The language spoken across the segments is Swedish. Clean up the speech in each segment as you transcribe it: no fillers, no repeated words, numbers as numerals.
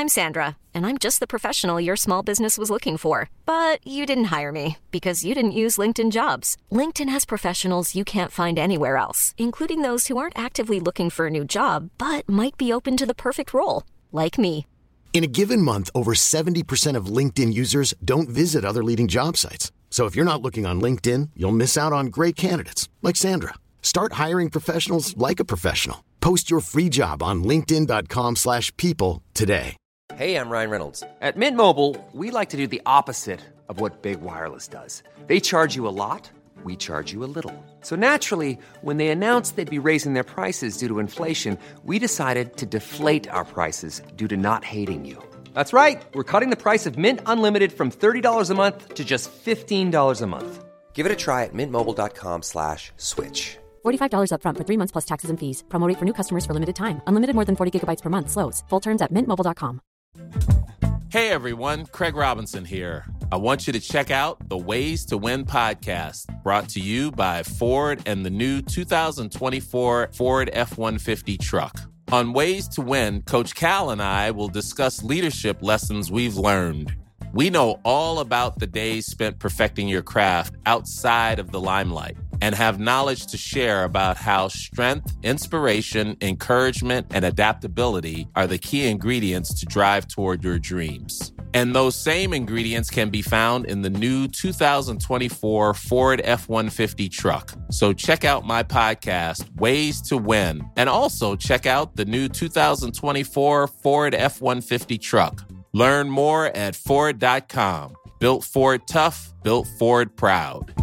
I'm Sandra, and I'm just the professional your small business was looking for. But you didn't hire me because you didn't use LinkedIn Jobs. LinkedIn has professionals you can't find anywhere else, including those who aren't actively looking for a new job, but might be open to the perfect role, like me. In a given month, over 70% of LinkedIn users don't visit other leading job sites. So if you're not looking on LinkedIn, you'll miss out on great candidates like Sandra. Start hiring professionals like a professional. Post your free job on linkedin.com/people today. Hey, I'm Ryan Reynolds. At Mint Mobile, we like to do the opposite of what Big Wireless does. They charge you a lot, we charge you a little. So naturally, when they announced they'd be raising their prices due to inflation, we decided to deflate our prices due to not hating you. That's right. We're cutting the price of Mint Unlimited from $30 a month to just $15 a month. Give it a try at mintmobile.com/switch. $45 up front for 3 months plus taxes and fees. Promo rate for new customers for limited time. Unlimited more than 40 gigabytes per month. Slows full terms at mintmobile.com. Hey everyone, Craig Robinson here. I want you to check out the Ways to Win podcast, brought to you by Ford and the new 2024 Ford F-150 truck. On Ways to Win, Coach Cal and I will discuss leadership lessons we've learned. We know all about the days spent perfecting your craft outside of the limelight and have knowledge to share about how strength, inspiration, encouragement, and adaptability are the key ingredients to drive toward your dreams. And those same ingredients can be found in the new 2024 Ford F-150 truck. So check out my podcast, Ways to Win, and also check out the new 2024 Ford F-150 truck. Learn more at Ford.com. Built Ford tough, built Ford proud.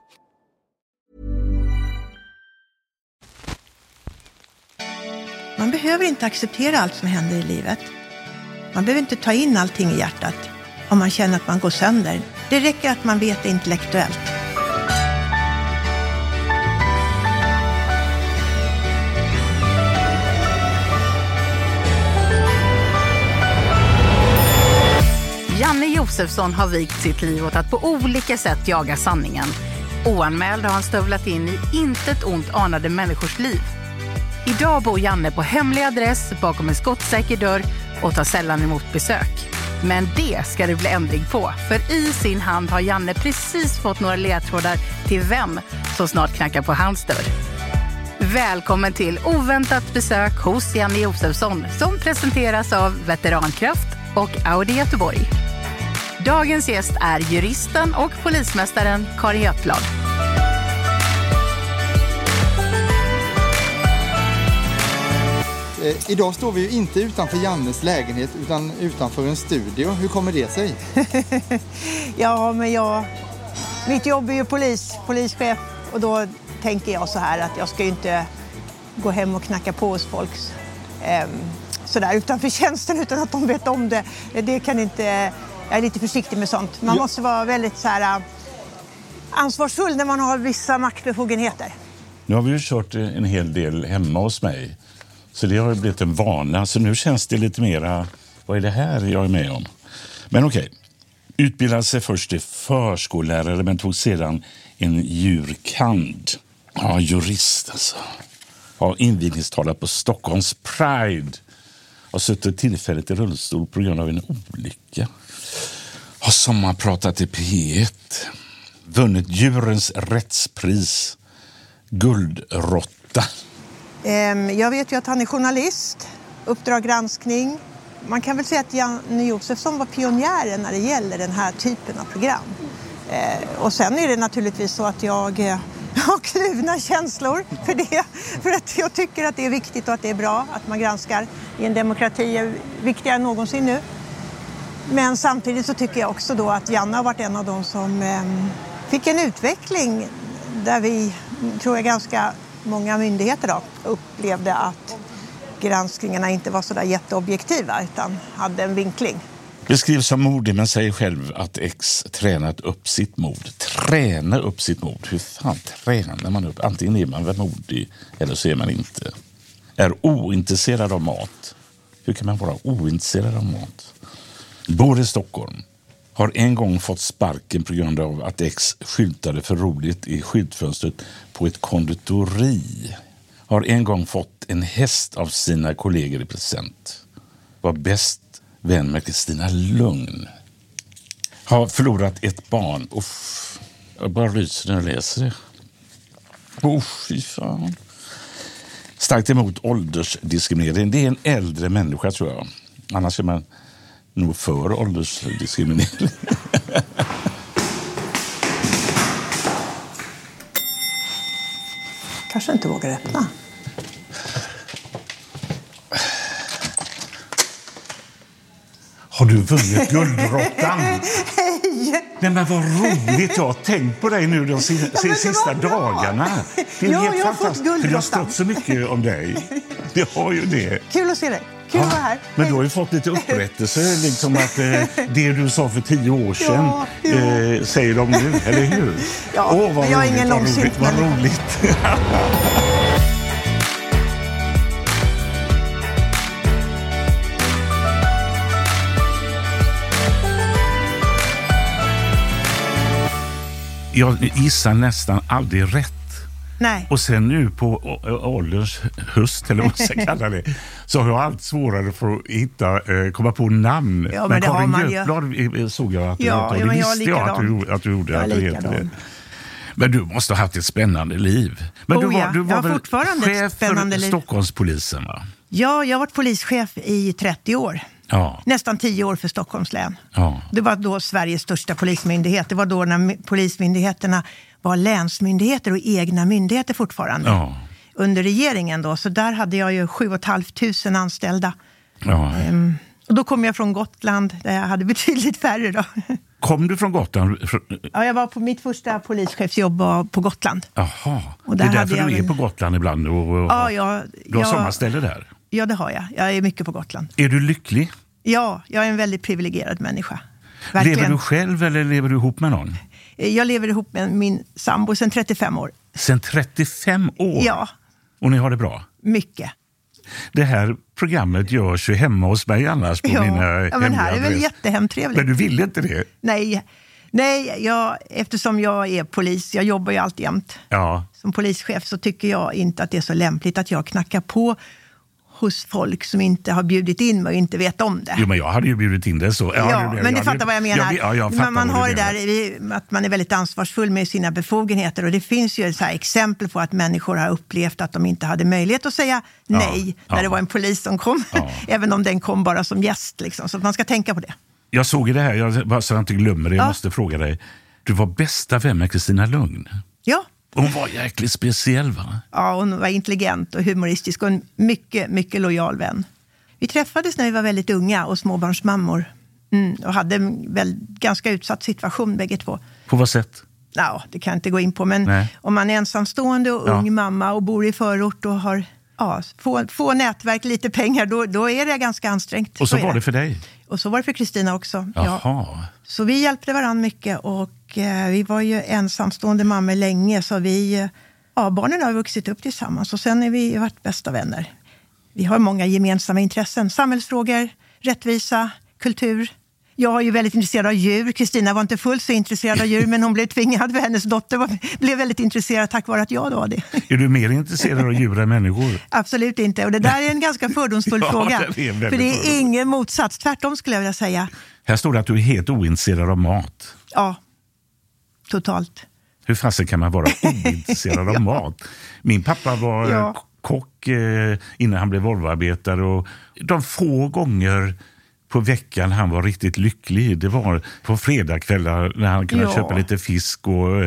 Man behöver inte acceptera allt som händer i livet. Man behöver inte ta in allting i hjärtat om man känner att man går sönder. Det räcker att man vet det intellektuellt. Janne Josefsson har vikt sitt liv åt att på olika sätt jaga sanningen. Oanmäld har han stövlat in i intet ont anade människors liv. Idag bor Janne på hemlig adress bakom en skottsäker dörr och tar sällan emot besök. Men det ska det bli ändring på, för i sin hand har Janne precis fått några ledtrådar till vem som snart knackar på hans dörr. Välkommen till oväntat besök hos Janne Josefsson, som presenteras av Veterankraft och Audi Göteborg. Dagens gäst är juristen och polismästaren Karin Götblad. Idag står vi ju inte utanför Jannes lägenhet utan utanför en studio. Hur kommer det sig? Ja, men mitt jobb är ju polischef, och då tänker jag så här att jag ska ju inte gå hem och knacka på hos folk sådär utanför tjänsten utan att de vet om det. Det kan inte, jag är lite försiktig med sånt. Man måste vara väldigt så här ansvarsfull när man har vissa maktbefogenheter. Nu har vi ju kört en hel del hemma hos mig. Så det har blivit en vana. Så nu känns det lite mera, vad är det här jag är med om? Men okej. Utbildade sig först till förskollärare men tog sedan en jurkand. Ja, jurist alltså. Har invigningstalat på Stockholms Pride. Har suttit tillfälligt i rullstol på grund av en olycka. Har sommarpratat i P1. Vunnit djurens rättspris. Guldrotta. Jag vet ju att han är journalist, Uppdrag granskning. Man kan väl säga att Janne Josefsson var pionjären när det gäller den här typen av program. Och sen är det naturligtvis så att jag har kluvna känslor för det. För att jag tycker att det är viktigt och att det är bra att man granskar i en demokrati. Är viktigare än någonsin nu. Men samtidigt så tycker jag också då att Janne har varit en av de som fick en utveckling där vi, tror jag, ganska många myndigheter då upplevde att granskningarna inte var så där jätteobjektiva utan hade en vinkling. Beskrivs som modig men säger själv att X tränat upp sitt mod. Träna upp sitt mod. Hur fan tränar man upp? Antingen är man väl modig eller så är man inte. Är ointresserad av mat. Hur kan man vara ointresserad av mat? Bor i Stockholm. Har en gång fått sparken på grund av att X skyltade för roligt i skyltfönstret på ett konditori. Har en gång fått en häst av sina kollegor i present. Var bäst vän med Kristina Lugn. Har förlorat ett barn. Uff, jag bara ryser när jag läser det. Fy fan. Starkt emot åldersdiskriminering. Det är en äldre människa, tror jag. Annars är man nog för åldersdiskriminering. Kanske inte vågar öppna. Har du vunnit Guldrottan? Hej! Nej, men vad roligt. Jag har tänkt på dig nu de sista dagarna. Det är helt jag har fått fantastiskt. Guldrottan. För jag har stått så mycket om dig. Det har ju det. Kul att se dig. Kul att vara här. Men du har ju fått lite upprättelse. Liksom att det du sa för 10 år sedan säger de nu, eller hur? Ja, men jag är ingen långsint. Vad roligt. Jag gissar nästan aldrig rätt. Nej. Och sen nu på ålderns höst, eller vad man ska kalla det, så har jag allt svårare för att komma på namn. Ja, men Karin Götblad såg jag att du heter. Det visste jag att du gjorde. Att du heter det. Men du måste ha haft ett spännande liv. Men du var väl chef för Stockholmspolisen, va? Ja, jag har varit polischef i 30 år. Ja. Nästan 10 år för Stockholms län. Ja. Det var då Sveriges största polismyndighet. Det var då när polismyndigheterna var länsmyndigheter och egna myndigheter fortfarande. Ja. Under regeringen då. Så där hade jag ju 7 500 anställda. Ja. Och då kom jag från Gotland där jag hade betydligt färre då. Kom du från Gotland? Ja, jag var på mitt första polischefsjobb på Gotland. Jaha, och det är därför du är på Gotland ibland och du har sommarställe där? Ja, det har jag. Jag är mycket på Gotland. Är du lycklig? Ja, jag är en väldigt privilegierad människa. Verkligen. Lever du själv eller lever du ihop med någon? Jag lever ihop med min sambo sedan 35 år. Sedan 35 år? Ja. Och ni har det bra? Mycket. Det här programmet görs ju hemma hos mig annars på mina ja, men här är väl jättehemtrevligt. Men du vill inte det? Nej, eftersom jag är polis, jag jobbar ju alltjämt som polischef, så tycker jag inte att det är så lämpligt att jag knackar på hos folk som inte har bjudit in mig och inte vet om det. Jo, men jag hade ju bjudit in det så. Men du fattar vad jag menar. Man har det där att man är väldigt ansvarsfull med sina befogenheter, och det finns ju så här exempel på att människor har upplevt att de inte hade möjlighet att säga nej när det var en polis som kom. Även om den kom bara som gäst. Liksom. Så man ska tänka på det. Jag såg i det här, så jag inte glömmer det, jag måste fråga dig. Du var bästa vän med Kristina Lugn. Ja. Hon var jäkligt speciell, va? Ja, hon var intelligent och humoristisk och en mycket, mycket lojal vän. Vi träffades när vi var väldigt unga och småbarnsmammor. Och hade en ganska utsatt situation bägge två. På vad sätt? Ja, det kan jag inte gå in på. Men om man är ensamstående och ung mamma och bor i förort och har få nätverk, lite pengar, då är det ganska ansträngt. Och så var det för dig? Och så var det för Kristina också. Jaha. Ja. Så vi hjälpte varandra mycket, och vi var ju ensamstående mamma länge, så barnen har vuxit upp tillsammans och sen är vi varit bästa vänner. Vi har många gemensamma intressen, samhällsfrågor, rättvisa, kultur. Jag är ju väldigt intresserad av djur. Kristina var inte fullt så intresserad av djur, men hon blev tvingad, för hennes dotter blev väldigt intresserad tack vare att jag var det. Är du mer intresserad av djur än människor? Absolut inte, och det där är en ganska fördomsfull fråga. För det är ingen motsats, tvärtom skulle jag vilja säga. Här står det att du är helt ointresserad av mat. Ja, totalt. Hur fasen kan man vara ointresserad av mat? Min pappa var kock innan han blev Volvoarbetare, och de få gånger på veckan han var riktigt lycklig, det var på fredagskvällar när han kunde köpa lite fisk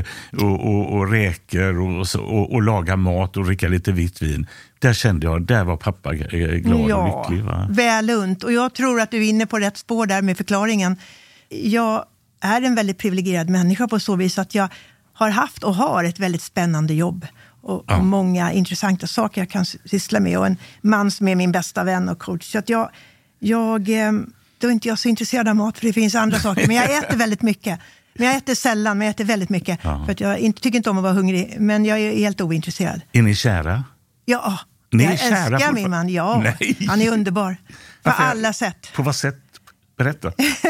och räkor och laga mat och dricka lite vitt vin. Där kände jag, där var pappa glad och lycklig. Va? Väl unt. Och jag tror att du är inne på rätt spår där med förklaringen. Jag är en väldigt privilegierad människa på så vis att jag har haft och har ett väldigt spännande jobb. Och många intressanta saker jag kan syssla med. Och en man som är min bästa vän och coach. Så att då är inte jag så intresserad av mat, för det finns andra saker. Men jag äter väldigt mycket. Men jag äter sällan, men jag äter väldigt mycket. För att jag tycker inte om att vara hungrig. Men jag är helt ointresserad. Är ni kära? Ja, jag älskar min man. Ja, nej. Han är underbar. På alla sätt. På vad sätt? Berätta.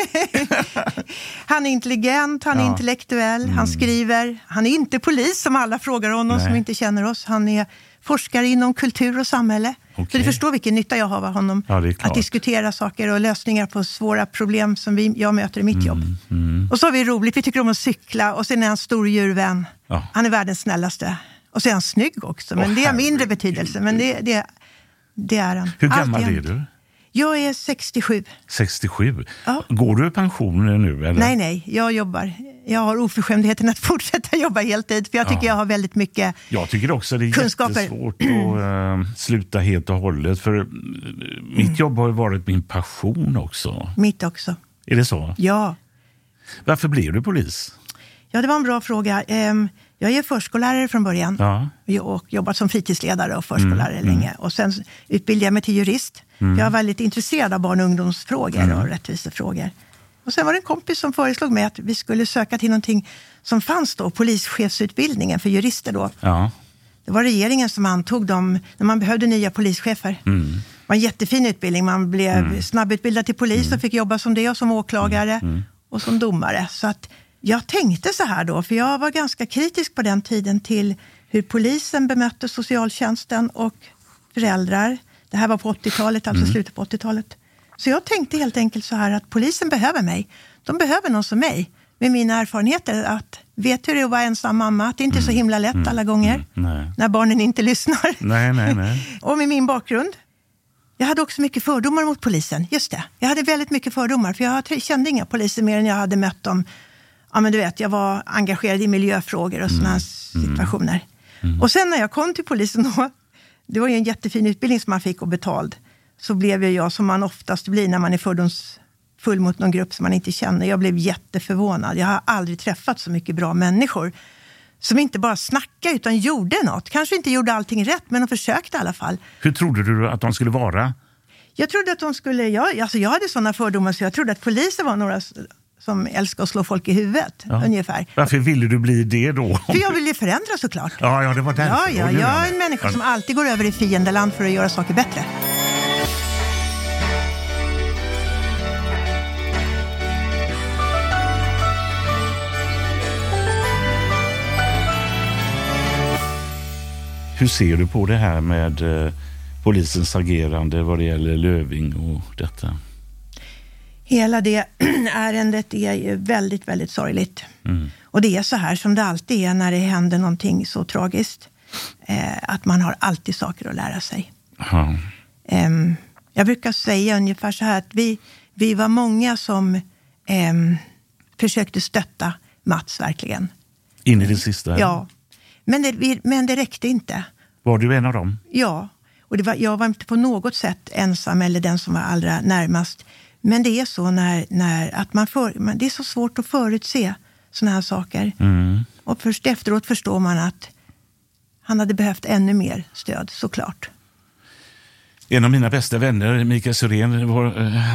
Han är intelligent, han är intellektuell, han skriver. Han är inte polis som alla frågar honom som inte känner oss. Han är forskare inom kultur och samhälle. Så du förstår vilken nytta jag har av honom. Ja, det är klart. Att diskutera saker och lösningar på svåra problem som jag möter i mitt jobb. Och så har vi roligt, vi tycker om att cykla. Och sen är han stor djurvän. Ja. Han är världens snällaste. Och så är han snygg också, men det är mindre betydelse. Men det är han. Hur gammal är du? Jag är 67. 67? Ja. Går du i pension nu? Eller? Nej, jag jobbar. Jag har oförskämdheten att fortsätta jobba heltid. För jag tycker jag har väldigt mycket Jag tycker också det är kunskaper. Jättesvårt att sluta helt och hållet. För mitt jobb har ju varit min passion också. Mitt också. Är det så? Ja. Varför blev du polis? Ja, det var en bra fråga. Jag är förskollärare från början. Ja. Och jobbat som fritidsledare och förskollärare länge. Och sen utbildade jag mig till jurist. Jag var väldigt intresserad av barn- och ungdomsfrågor och rättvisefrågor. Och sen var det en kompis som föreslog mig att vi skulle söka till någonting som fanns då, polischefsutbildningen för jurister då. Ja. Det var regeringen som antog dem när man behövde nya polischefer. Det var en jättefin utbildning. Man blev snabbutbildad till polis och fick jobba som det och som åklagare och som domare. Så att jag tänkte så här då, för jag var ganska kritisk på den tiden till hur polisen bemötte socialtjänsten och föräldrar. Det här var på 80-talet, alltså slutet på 80-talet. Så jag tänkte helt enkelt så här att polisen behöver mig. De behöver någon som mig. Med mina erfarenheter att vet hur det är att vara ensam mamma. Att det inte är så himla lätt alla gånger. När barnen inte lyssnar. Nej. Och med min bakgrund. Jag hade också mycket fördomar mot polisen. Just det. Jag hade väldigt mycket fördomar. För jag kände inga poliser mer än jag hade mött dem. Ja, men du vet, jag var engagerad i miljöfrågor och sådana situationer. Och sen när jag kom till polisen då. Det var ju en jättefin utbildning som man fick och betald. Så blev jag som man oftast blir när man är fördomsfull mot någon grupp som man inte känner. Jag blev jätteförvånad. Jag har aldrig träffat så mycket bra människor som inte bara snackade utan gjorde något. Kanske inte gjorde allting rätt, men de försökte i alla fall. Hur trodde du att de skulle vara? Jag trodde att de skulle... Jag hade sådana fördomar så jag trodde att poliser var några som älskar att slå folk i huvudet, ungefär. Varför ville du bli det då? För jag ville förändra såklart. Ja, det var därför. Ja, jag är en människa som alltid går över i fiendeland för att göra saker bättre. Hur ser du på det här med polisens agerande vad det gäller Löving och detta? Hela det ärendet är ju väldigt, väldigt sorgligt. Och det är så här som det alltid är när det händer någonting så tragiskt. Att man har alltid saker att lära sig. Jag brukar säga ungefär så här att vi var många som försökte stötta Mats verkligen. In i det sista? Ja. Men det räckte inte. Var du en av dem? Ja. Och jag var inte på något sätt ensam eller den som var allra närmast. Men det är så när att det är så svårt att förutse såna här saker. Och först efteråt förstår man att han hade behövt ännu mer stöd, såklart. En av mina bästa vänner, Mikael Syrén, var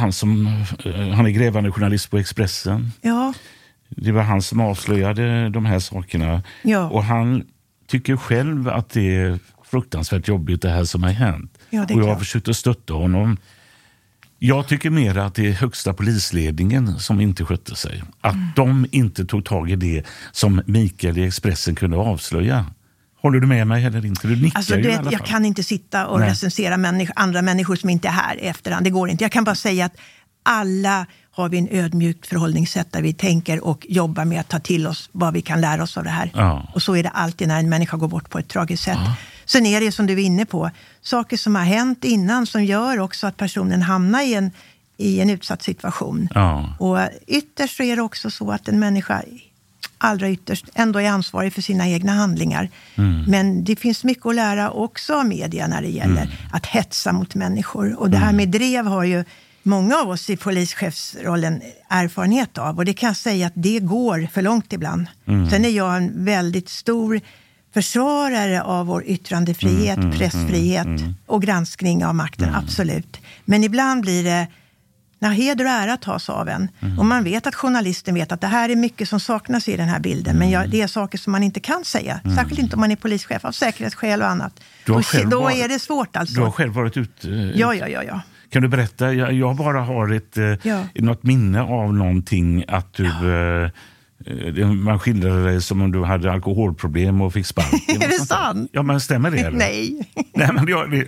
han är grävande journalist på Expressen. Ja. Det var han som avslöjade de här sakerna. Ja. Och han tycker själv att det är fruktansvärt jobbigt det här som har hänt. Ja, och jag har försökt att stötta honom. Jag tycker mer att det är högsta polisledningen som inte skötte sig. Att de inte tog tag i det som Mikael i Expressen kunde avslöja. Håller du med mig eller inte? Du nickar alltså, ju i alla fall. Jag kan inte sitta och recensera andra människor som inte är här i efterhand. Det går inte. Jag kan bara säga att alla har vi en ödmjukt förhållningssätt där vi tänker och jobbar med att ta till oss vad vi kan lära oss av det här. Ja. Och så är det alltid när en människa går bort på ett tragiskt sätt. Ja. Sen är det som du är inne på, saker som har hänt innan som gör också att personen hamnar i en utsatt situation. Ja. Och ytterst så är det också så att en människa allra ytterst ändå är ansvarig för sina egna handlingar. Men det finns mycket att lära också av media när det gäller att hetsa mot människor. Och det här med drev har ju många av oss i polischefsrollen erfarenhet av. Och det kan jag säga att det går för långt ibland. Sen är jag en väldigt stor försvarare av vår yttrandefrihet, pressfrihet och granskning av makten, absolut. Men ibland blir det när heder och ära tas av en. Och man vet att journalisten vet att det här är mycket som saknas i den här bilden. Men det är saker som man inte kan säga. Särskilt inte om man är polischef av säkerhetsskäl och annat. Då är det svårt alltså. Du har själv varit ute. Ja. Kan du berätta? Jag bara har något minne av någonting att du Man skildrade dig som om du hade alkoholproblem och fick sparken. Är det sant? Ja, men stämmer det? Eller? Nej. Nej, men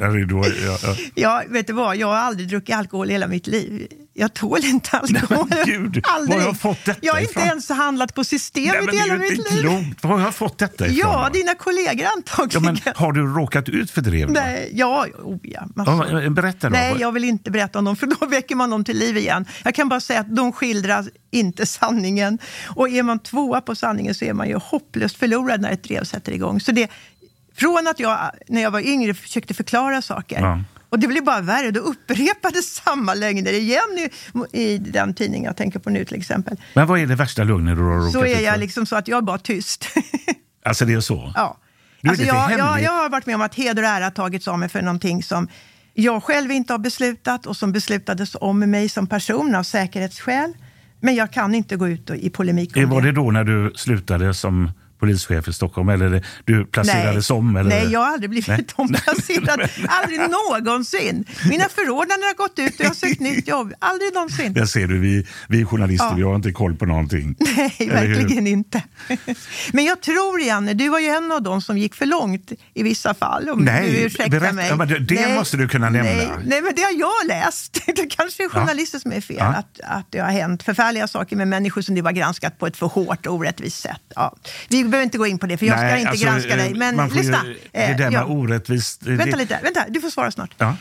Ja, vet du vad? Jag har aldrig druckit alkohol i hela mitt liv. Jag tål inte alkohol. Nej, men gud, aldrig. var har jag fått detta Jag har inte ens handlat på Systemet i hela mitt liv. Var har jag fått detta ifrån? Ja, dina kollegor antagligen. Ja, men har du råkat ut för det? Nej, ja. Berätta då. Nej, jag vill inte berätta om dem, för då väcker man dem till liv igen. Jag kan bara säga att de skildrar inte sanningen. Och är man tvåa på sanningen så är man ju hopplöst förlorad när ett drev sätter igång. Så det, från att jag, när jag var yngre, försökte förklara saker. Ja. Och det blev bara värre. Då upprepades samma lögner igen i den tidningen jag tänker på nu till exempel. Men vad är det värsta lögner du har råkat ut för? Så är jag liksom så att jag är bara tyst. Alltså det är så? Ja. Alltså jag har varit med om att heder och ära tagits av mig för någonting som jag själv inte har beslutat och som beslutades om mig som person av säkerhetsskäl. Men jag kan inte gå ut i polemik om Var det då när du slutade som polischef i Stockholm eller du placerades om? Eller? Nej, jag har aldrig blivit omplacerad. Aldrig någonsin. Mina förordnanden har gått ut och jag har sökt nytt jobb. Aldrig någonsin. Jag ser du, vi journalister, vi har inte koll på någonting. Nej, verkligen inte. Men jag tror, Janne, du var ju en av dem som gick för långt i vissa fall. Om du ursäktar mig. Ja, men det måste du kunna nämna. Nej, men det har jag läst. Det kanske är journalister som är fel. Att det har hänt förfärliga saker med människor som du har granskat på ett för hårt och orättvist sätt. Ja. Vi behöver inte gå in på det, för jag ska inte granska dig. Men lyssna. Det där med orättvist... Vänta, du får svara snart. Ja.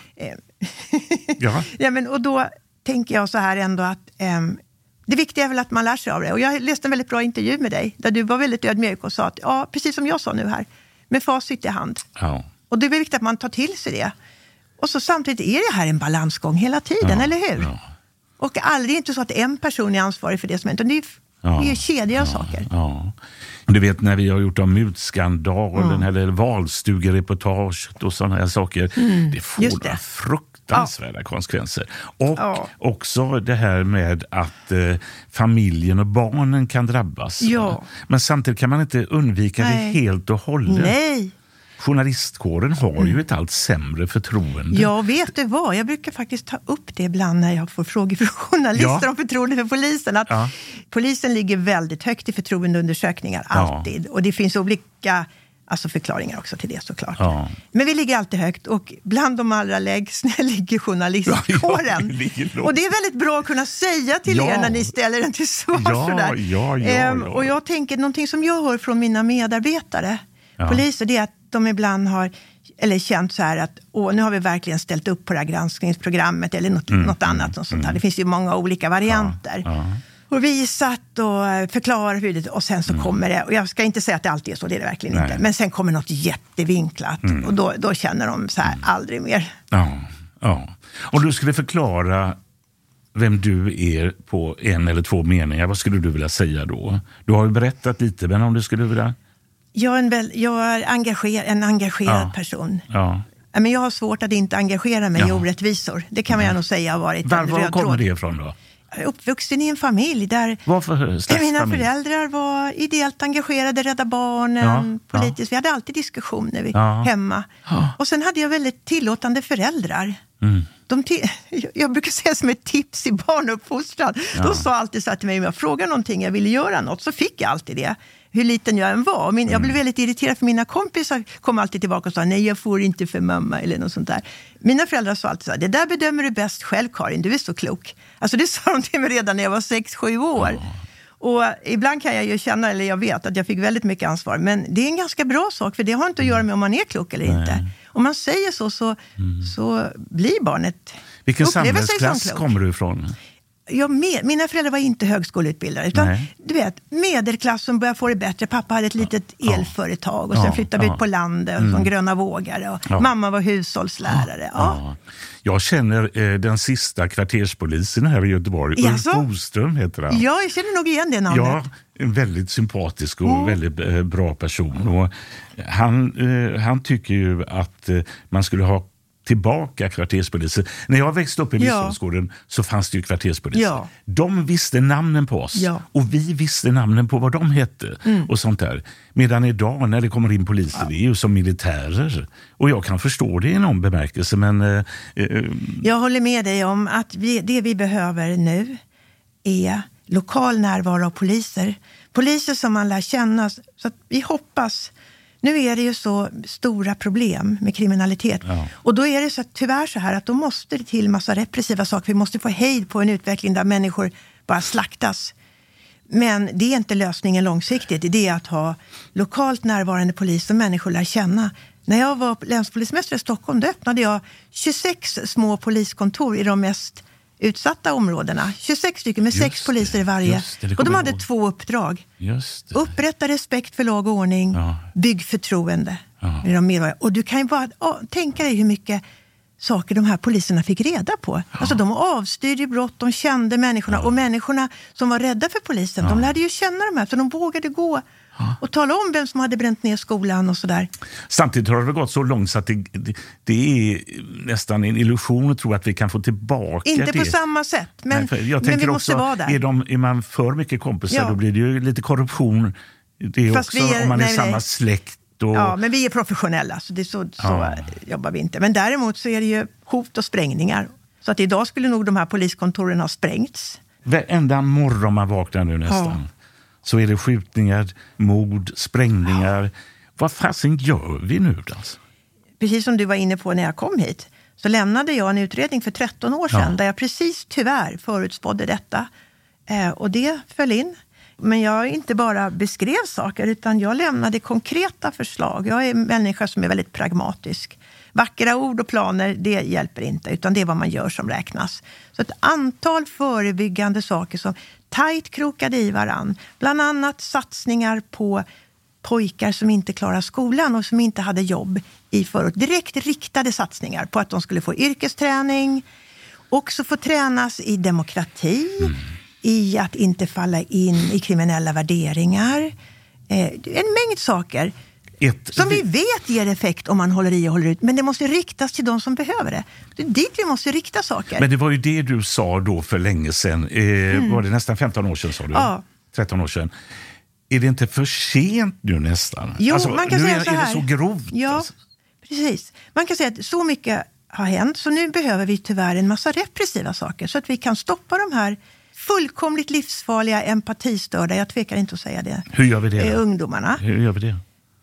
Ja, men, och då tänker jag så här ändå att det viktiga är väl att man lär sig av det. Och jag läste en väldigt bra intervju med dig, där du var väldigt ödmjuk och sa att, ja, precis som jag sa nu här, med facit i hand. Ja. Och det är viktigt att man tar till sig det. Och så samtidigt är det här en balansgång hela tiden, eller hur? Ja. Och aldrig inte så att en person är ansvarig för det som händer, utan det är kedjor av saker. Ja. Du vet, när vi har gjort om mutskandalen eller valstugereportage och sådana här saker, det får fruktansvärda konsekvenser. Och också det här med att familjen och barnen kan drabbas. Ja. Men samtidigt kan man inte undvika det helt och hållet. Nej. Journalistkåren har ju ett allt sämre förtroende. Ja, vet du vad? Jag brukar faktiskt ta upp det ibland när jag får frågor från journalister om förtroende för polisen. Att polisen ligger väldigt högt i förtroendeundersökningar, alltid. Och det finns olika förklaringar också till det, såklart. Ja. Men vi ligger alltid högt, och bland de allra lägst ligger journalistkåren. Och det är väldigt bra att kunna säga till er när ni ställer den till svar. Och jag tänker, någonting som jag hör från mina medarbetare, poliser, det är att de ibland har känt så här att nu har vi verkligen ställt upp på det här granskningsprogrammet eller något annat och sånt här. Det finns ju många olika varianter. Och vi satt och förklarade och sen så kommer det, och jag ska inte säga att det alltid är så, det är det verkligen inte. Men sen kommer något jättevinklat och då känner de så här, aldrig mer. Ja. Och du skulle förklara vem du är på en eller två meningar. Vad skulle du vilja säga då? Du har ju berättat lite, men om du skulle vilja... Jag är en engagerad person. Ja. Men jag har svårt att inte engagera mig i orättvisor. Det kan man nog säga har varit. Var kommer det ifrån då? Jag är uppvuxen i en familj där mina föräldrar var ideellt engagerade, Rädda Barnen, politiskt. Vi hade alltid diskussioner hemma. Och sen hade jag väldigt tillåtande föräldrar. Jag brukar säga som ett tips i barnuppfostran. De sa alltid så här till mig, om jag frågade någonting, jag ville göra något, så fick jag alltid det. Hur liten jag än var. Jag blev väldigt irriterad, för mina kompisar kom alltid tillbaka och sa, nej, jag får inte för mamma eller något sånt där. Mina föräldrar sa alltid så här, det där bedömer du bäst själv, Karin, du är så klok. Alltså det sa de till mig redan när jag var 6-7 år. Och ibland kan jag ju känna, eller jag vet, att jag fick väldigt mycket ansvar. Men det är en ganska bra sak, för det har inte att göra med om man är klok eller inte. Om man säger så blir barnet... Vilken samhällsklass kommer du ifrån? Mina föräldrar var inte högskoleutbildade, utan du vet, medelklassen började få det bättre. Pappa hade ett litet elföretag och sen flyttade vi ut på landet som gröna vågare, och mamma var hushållslärare. Jag känner den sista kvarterspolisen här i Göteborg. Ulf Boström heter han. Ja, jag känner nog igen det namnet. Ja, en väldigt sympatisk och väldigt bra person. Och han tycker ju att man skulle ha tillbaka kvarterspoliser. När jag växte upp i Missholmsgården så fanns det ju kvarterspoliser. Ja. De visste namnen på oss. Ja. Och vi visste namnen på vad de hette. Och sånt där. Medan idag när det kommer in poliser, det är ju som militärer. Och jag kan förstå det i någon bemärkelse, men... Jag håller med dig om att det vi behöver nu är lokal närvaro av poliser som man lär känna. Så att vi hoppas, nu är det ju så stora problem med kriminalitet. Ja. Och då är det så, tyvärr så här att då måste det till massa repressiva saker. Vi måste få hejd på en utveckling där människor bara slaktas. Men det är inte lösningen långsiktigt. Det är att ha lokalt närvarande polis som människor lär känna. När jag var länspolismästare i Stockholm, då öppnade jag 26 små poliskontor i de mest utsatta områdena. 26 stycken med 6 poliser i varje. Och de hade 2 uppdrag. Upprätta respekt för lag och ordning. Bygg förtroende. Med de medborgare. Och du kan ju bara tänka dig hur mycket saker de här poliserna fick reda på. Alltså de avstyrde brott, de kände människorna. Och människorna som var rädda för polisen, de lärde ju känna de här. Så de vågade gå och tala om vem som hade bränt ner skolan och sådär. Samtidigt har det gått så långt så att det är nästan en illusion att tro att vi kan få tillbaka inte det. Inte på samma sätt, men vi måste vara där. Är man för mycket kompisar, då blir det ju lite korruption. Det är också om man är samma släkt. Ja, men vi är professionella, så det är så jobbar vi inte. Men däremot så är det ju hot och sprängningar. Så att idag skulle nog de här poliskontoren ha sprängts. Varenda morgon man vaknar nu nästan. Så är det skjutningar, mord, sprängningar. Vad fasen gör vi nu då? Precis som du var inne på när jag kom hit, så lämnade jag en utredning för 13 år sedan där jag precis tyvärr förutspådde detta. Och det föll in. Men jag inte bara beskrev saker, utan jag lämnade konkreta förslag. Jag är en människa som är väldigt pragmatisk. Vackra ord och planer, det hjälper inte, utan det är vad man gör som räknas. Så ett antal förebyggande saker som tajt krokade i varann. Bland annat satsningar på pojkar som inte klarar skolan och som inte hade jobb i förut. Direkt riktade satsningar på att de skulle få yrkesträning. Också få tränas i demokrati. I att inte falla in i kriminella värderingar. En mängd saker som vi vet ger effekt om man håller i och håller ut. Men det måste riktas till de som behöver det. Det är dit vi måste rikta saker. Men det var ju det du sa då för länge sedan. Var det nästan 15 år sedan sa du? Ja. 13 år sedan. Är det inte för sent nu nästan? Jo, man kan säga så här. Är det så grovt? Ja, alltså? Precis. Man kan säga att så mycket har hänt. Så nu behöver vi tyvärr en massa repressiva saker. Så att vi kan stoppa de här fullkomligt livsfarliga, empatistörda, jag tvekar inte att säga det. Hur gör vi det? Ungdomarna. Hur gör vi det?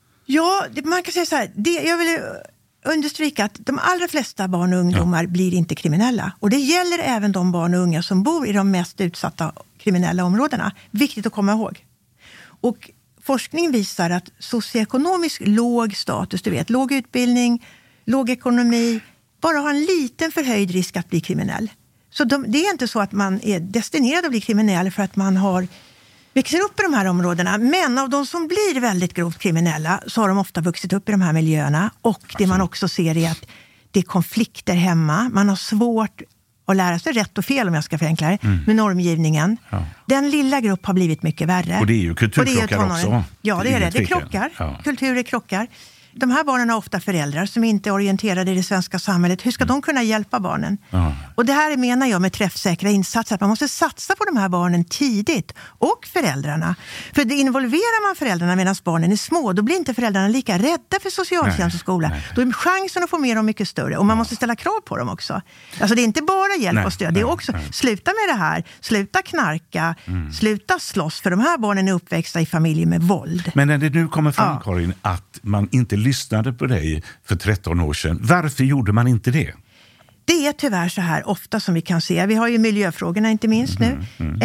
Ja, man kan säga så här, jag vill understryka att de allra flesta barn och ungdomar blir inte kriminella. Och det gäller även de barn och unga som bor i de mest utsatta kriminella områdena. Viktigt att komma ihåg. Och forskning visar att socioekonomisk låg status, du vet, låg utbildning, låg ekonomi, bara har en liten förhöjd risk att bli kriminell. Så det är inte så att man är destinerad att bli kriminell för att man växer upp i de här områdena. Men av de som blir väldigt grovt kriminella så har de ofta vuxit upp i de här miljöerna. Och det man också ser är att det är konflikter hemma. Man har svårt att lära sig rätt och fel, om jag ska förenkla det, med normgivningen. Ja. Den lilla grupp har blivit mycket värre. Och det är ju kulturkrockar också. Ja, det är det. Det krockar. Ja. Kulturer krockar. De här barnen har ofta föräldrar som inte är orienterade i det svenska samhället. Hur ska de kunna hjälpa barnen? Och det här menar jag med träffsäkra insatser. Att man måste satsa på de här barnen tidigt. Och föräldrarna. För det involverar man föräldrarna medan barnen är små. Då blir inte föräldrarna lika rädda för socialtjänst och skola. Då är chansen att få med dem mycket större. Och man måste ställa krav på dem också. Alltså det är inte bara hjälp och stöd. Det är också sluta med det här. Sluta knarka. Sluta slåss. För de här barnen är uppväxta i familjer med våld. Men när det nu kommer fram, Karin, att man inte lyssnade på dig för 13 år sedan. Varför gjorde man inte det? Det är tyvärr så här ofta som vi kan se. Vi har ju miljöfrågorna inte minst nu.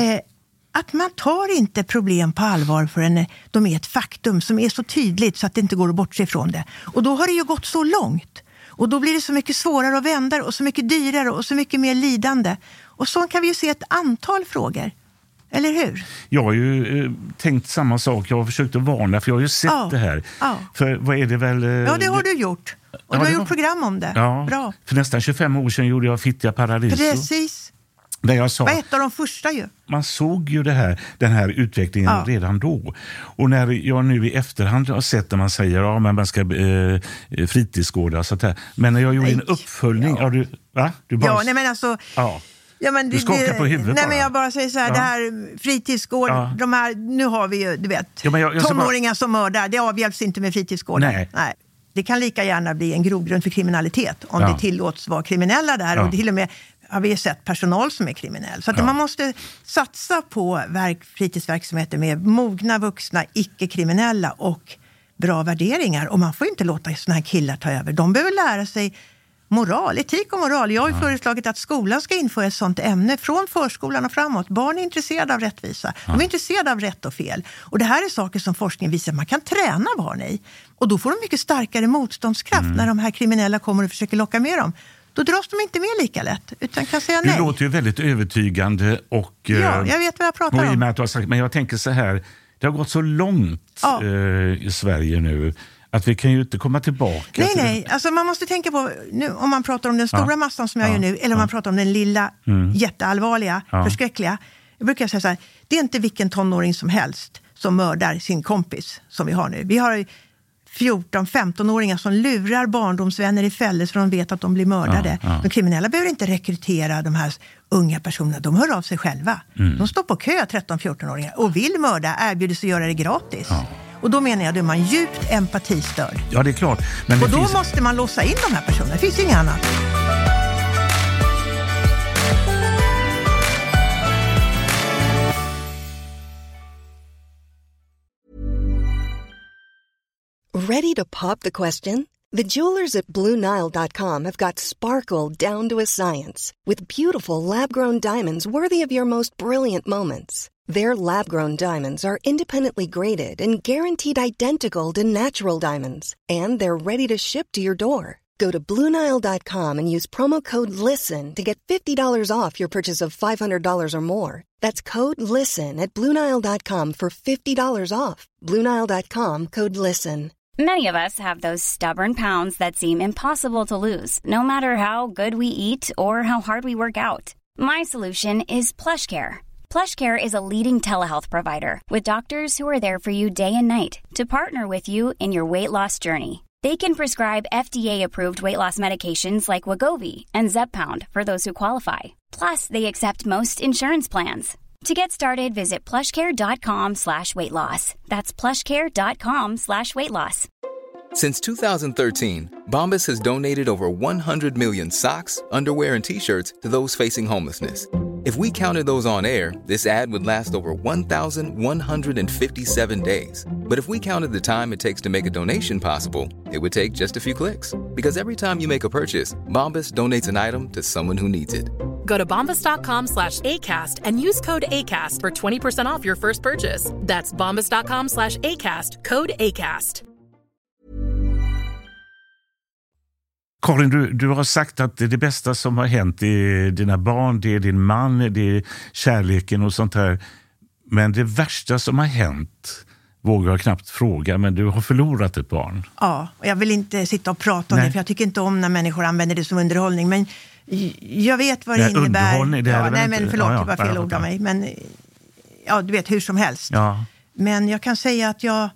Att man tar inte problem på allvar förrän de är ett faktum som är så tydligt så att det inte går att bortse ifrån det. Och då har det ju gått så långt. Och då blir det så mycket svårare att vända och så mycket dyrare och så mycket mer lidande. Och så kan vi ju se ett antal frågor. Eller hur? Jag har ju tänkt samma sak. Jag har försökt att varna, för jag har ju sett det här. För vad är det väl... Ja, det har du gjort. Och du har gjort program om det. Ja, bra. För nästan 25 år sedan gjorde jag Fittja Paradiso. Precis. Där jag sa, var ett av de första ju. Man såg ju den här utvecklingen redan då. Och när jag nu i efterhand har sett när man säger men man ska fritidsgårdar och sånt här. Men när jag gjorde en uppföljning... Du bara, nej men alltså... Ja, men du skakar på huvudet. Nej, men jag bara säger så här, det här fritidsgård, de här, nu har vi ju, du vet, tonåringar som mördar, det avhjälps inte med fritidsgårdar. Nej. Det kan lika gärna bli en grogrund för kriminalitet om det tillåts vara kriminella där och till och med har vi sett personal som är kriminell. Så att man måste satsa på fritidsverksamheter med mogna vuxna, icke-kriminella och bra värderingar. Och man får inte låta såna här killar ta över. De behöver lära sig moral, etik och moral. Jag har ju föreslagit att skolan ska införa ett sånt ämne från förskolan och framåt. Barn är intresserade av rättvisa. De är intresserade av rätt och fel. Och det här är saker som forskningen visar att man kan träna barn i. Och då får de mycket starkare motståndskraft när de här kriminella kommer och försöker locka med dem. Då dras de inte med lika lätt, utan kan säga nej. Det låter ju väldigt övertygande och... Ja, jag vet vad jag pratar om. Med att du har sagt, men jag tänker så här, det har gått så långt i Sverige nu att vi kan ju inte komma tillbaka. Nej, alltså man måste tänka på, nu, om man pratar om den stora massan som jag gör nu, eller om man pratar om den lilla, jätteallvarliga, förskräckliga. Jag brukar säga så här, det är inte vilken tonåring som helst som mördar sin kompis som vi har nu. Vi har 14-15-åringar som lurar barndomsvänner i fällor så de vet att de blir mördade. De kriminella behöver inte rekrytera de här unga personerna. De hör av sig själva. De står på kö, 13-14-åringar, och vill mörda, erbjuder sig göra det gratis. Och då menar jag att man djupt empatistörd. Ja, det är klart. Men och då måste man låsa in de här personerna. Det finns inget annat. Ready to pop the question? The jewelers at BlueNile.com have got sparkle down to a science with beautiful lab-grown diamonds worthy of your most brilliant moments. Their lab-grown diamonds are independently graded and guaranteed identical to natural diamonds, and they're ready to ship to your door. Go to BlueNile.com and use promo code LISTEN to get $50 off your purchase of $500 or more. That's code LISTEN at BlueNile.com for $50 off. BlueNile.com, code LISTEN. Many of us have those stubborn pounds that seem impossible to lose, no matter how good we eat or how hard we work out. My solution is PlushCare. PlushCare is a leading telehealth provider with doctors who are there for you day and night to partner with you in your weight loss journey. They can prescribe FDA-approved weight loss medications like Wegovy and Zepbound for those who qualify. Plus, they accept most insurance plans. To get started, visit plushcare.com/weightloss. That's plushcare.com/weightloss. Since 2013, Bombas has donated over 100 million socks, underwear, and T-shirts to those facing homelessness. If we counted those on air, this ad would last over 1,157 days. But if we counted the time it takes to make a donation possible, it would take just a few clicks. Because every time you make a purchase, Bombas donates an item to someone who needs it. Go to bombas.com/ACAST and use code ACAST for 20% off your first purchase. That's bombas.com/ACAST, code ACAST. Karin, du har sagt att det bästa som har hänt är dina barn, det är din man, det är kärleken och sånt här. Men det värsta som har hänt vågar jag knappt fråga, men du har förlorat ett barn. Ja, och jag vill inte sitta och prata om det, för jag tycker inte om när människor använder det som underhållning. Men jag vet vad det innebär. Det var fel ord av mig. Men ja, du vet, hur som helst. Ja. Men jag kan säga att jag...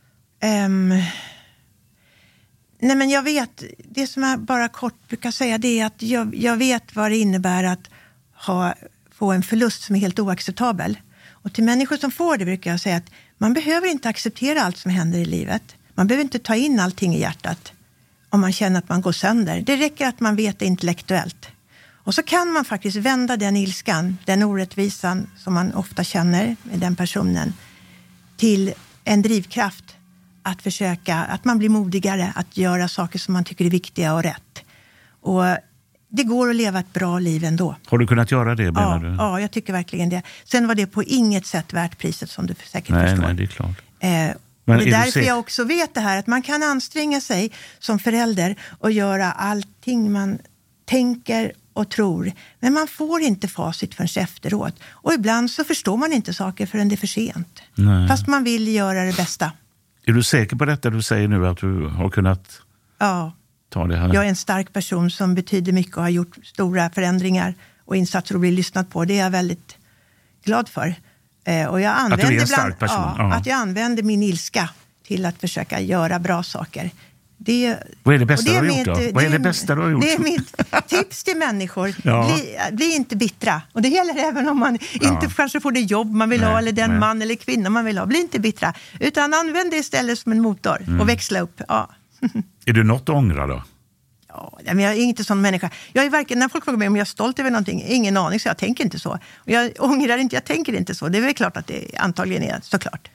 Nej, men jag vet, det som jag bara kort brukar säga, det är att jag vet vad det innebär att få en förlust som är helt oacceptabel. Och till människor som får det brukar jag säga att man behöver inte acceptera allt som händer i livet. Man behöver inte ta in allting i hjärtat om man känner att man går sönder. Det räcker att man vet det intellektuellt. Och så kan man faktiskt vända den ilskan, den orättvisan som man ofta känner med den personen, till en drivkraft. Att försöka, att man blir modigare att göra saker som man tycker är viktiga och rätt. Och det går att leva ett bra liv ändå. Har du kunnat göra det, menar du? Ja, jag tycker verkligen det. Sen var det på inget sätt värt priset, som du säkert förstår. Nej, det är klart. Men det är därför jag också vet det här, att man kan anstränga sig som förälder och göra allting man tänker och tror. Men man får inte facit förrän efteråt. Och ibland så förstår man inte saker förrän det är för sent. Nej. Fast man vill göra det bästa. Är du säker på detta du säger nu, att du har kunnat ta det här? Jag är en stark person som betyder mycket och har gjort stora förändringar och insatser och blir lyssnat på. Det är jag väldigt glad för. Och jag använder att du är en stark person? Att jag använder min ilska till att försöka göra bra saker. Vad är det bästa du har gjort då? Vad är det bästa du har gjort? Det är mitt tips till människor. Bli inte bittra. Och det gäller även om man inte kanske får det jobb man vill ha, eller den man eller kvinna man vill ha. Bli inte bittra. Utan använd det istället som en motor och växla upp. Ja. Är du något att ångra då? Ja, men jag är inte sån människa. Jag är verkligen, när folk frågar mig om jag är stolt över någonting, ingen aning, så jag tänker inte så. Och jag ångrar inte, jag tänker inte så. Det är väl klart att det antagligen är, såklart.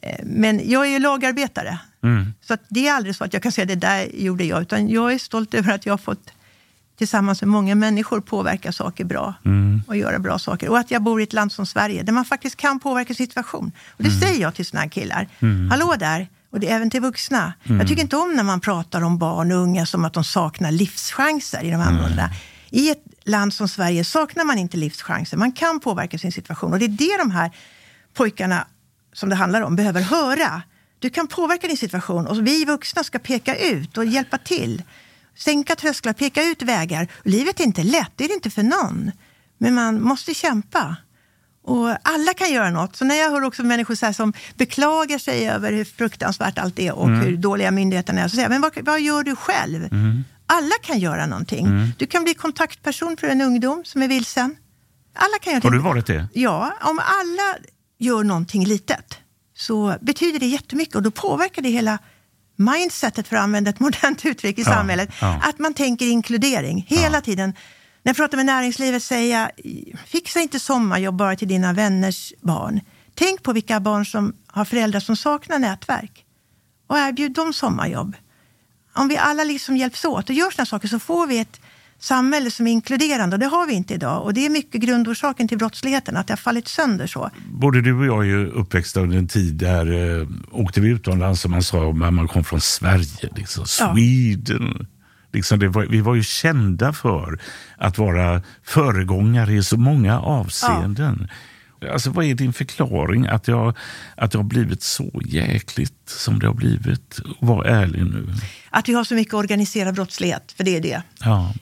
Men jag är ju lagarbetare. Så att det är aldrig så att jag kan säga det där gjorde jag. Utan jag är stolt över att jag har fått tillsammans med många människor påverka saker bra. Och göra bra saker. Och att jag bor i ett land som Sverige där man faktiskt kan påverka situation. Och det säger jag till såna här killar. Hallå där. Och det är även till vuxna. Jag tycker inte om när man pratar om barn och unga som att de saknar livschanser i de här områdena. I ett land som Sverige saknar man inte livschanser. Man kan påverka sin situation. Och det är det de här pojkarna som det handlar om behöver höra. Du kan påverka din situation och vi vuxna ska peka ut och hjälpa till. Sänka trösklar, peka ut vägar. Livet är inte lätt, det är det inte för någon. Men man måste kämpa. Och alla kan göra något. Så när jag hör också människor så här som beklagar sig över hur fruktansvärt allt är och hur dåliga myndigheterna är, så säger jag, men vad gör du själv? Alla kan göra någonting. Du kan bli kontaktperson för en ungdom som är vilsen. Alla kan göra det. Har du varit det? Ja, om alla gör någonting litet så betyder det jättemycket och då påverkar det hela mindsetet, för att använda ett modernt uttryck i samhället. Att man tänker inkludering hela tiden. När jag pratar med näringslivet säger jag, fixa inte sommarjobb bara till dina vänners barn. Tänk på vilka barn som har föräldrar som saknar nätverk. Och erbjud dem sommarjobb. Om vi alla liksom hjälps åt och gör sådana saker så får vi ett samhälle som är inkluderande. Och det har vi inte idag. Och det är mycket grundorsaken till brottsligheten, att det har fallit sönder så. Både du och jag är ju uppväxta under en tid där åkte vi utomlands, som man sa, när man kom från Sverige. Liksom, Sweden. Liksom vi var ju kända för att vara föregångare i så många avseenden. Alltså, vad är din förklaring att jag har blivit så jäkligt som det har blivit? Var ärlig nu. Att vi har så mycket organiserad brottslighet, för det är det. Ja.